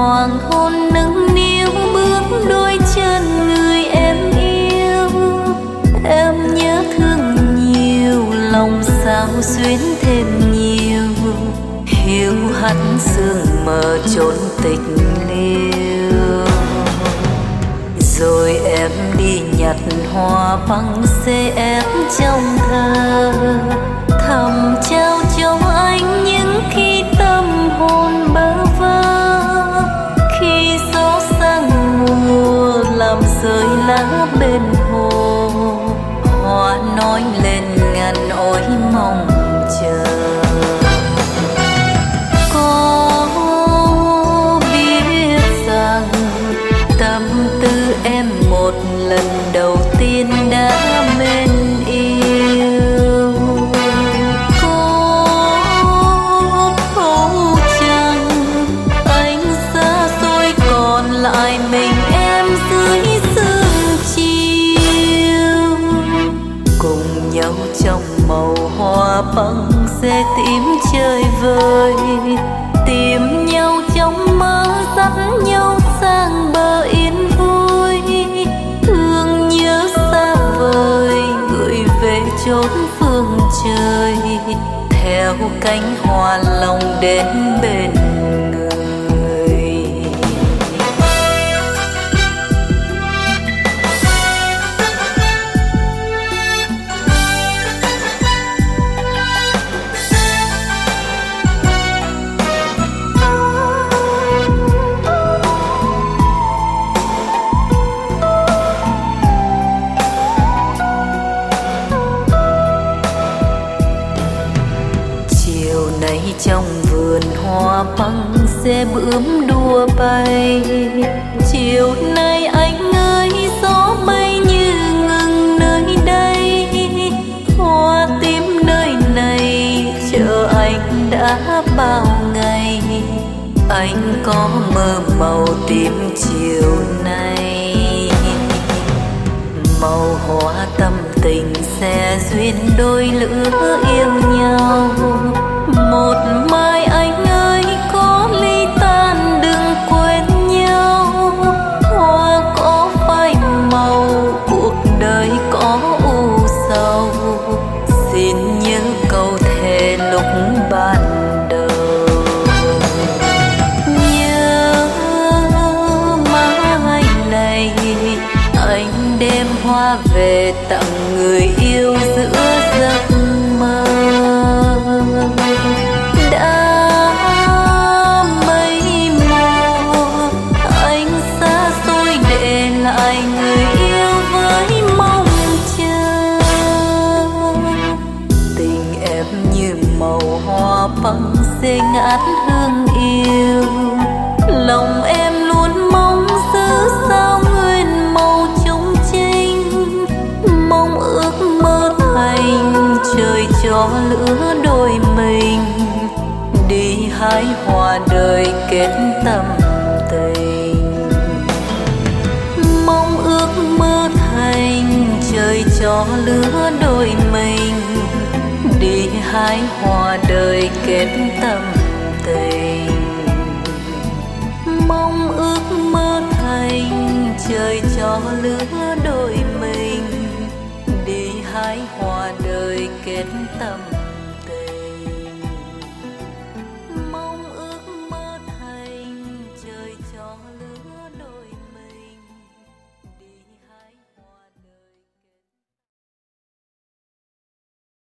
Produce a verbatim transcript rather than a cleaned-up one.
hoàng hôn nâng niu bước đôi chân người em yêu. Em nhớ thương nhiều, lòng sao xuyến thêm nhiều, hiu hắt sương mờ chốn tịch liêu. Rồi em đi nhặt hoa băng xê ép trong thơ, thầm trao cho anh những khi tâm hồn bơ vơ. Khi gió sang mùa làm rơi lá bên hồ, hoa nói lên ngàn ối mong chờ. Có biết rằng tâm tư em một lần đầu tiên đã mến yêu. Có thấu chăng anh xa xôi còn lại mình em dưới sương chiều, cùng nhau trong màu hoa băng sẽ tím chơi vơi, tìm nhau trong mơ dắt nhau sang bờ yên vui. Thương nhớ xa vời gửi về chốn phương trời, theo cánh hoa lòng đến bên người. Trong vườn hoa băng xe bướm đua bay, chiều nay anh ơi gió bay như ngừng nơi đây. Hoa tím nơi này chờ anh đã bao ngày, anh có mơ màu tím chiều nay. Màu hoa tâm tình sẽ duyên đôi lứa yêu nhau. Một mai anh ơi có ly tan đừng quên nhau. Hoa có phai màu, cuộc đời có u sầu, xin nhớ câu thề lúc ban đầu. Nhớ mai này anh đem hoa về tặng người yêu giữa giấc mơ. Đã mấy mùa anh xa xôi để lại người yêu với mong chờ. Tình em như màu hoa băng xê ngát hương yêu, lòng em luôn mong giữ sao nguyên màu trong tranh. Mong ước mơ thành trời cho lứa đôi mình, đi hái hoa đời kết tâm tình. Mong ước mơ thành trời cho lứa đôi mình, đi hái hoa đời kết tâm tình. Mong ước mơ thành trời cho lứa đôi mình, đi hái hoa đời kết tâm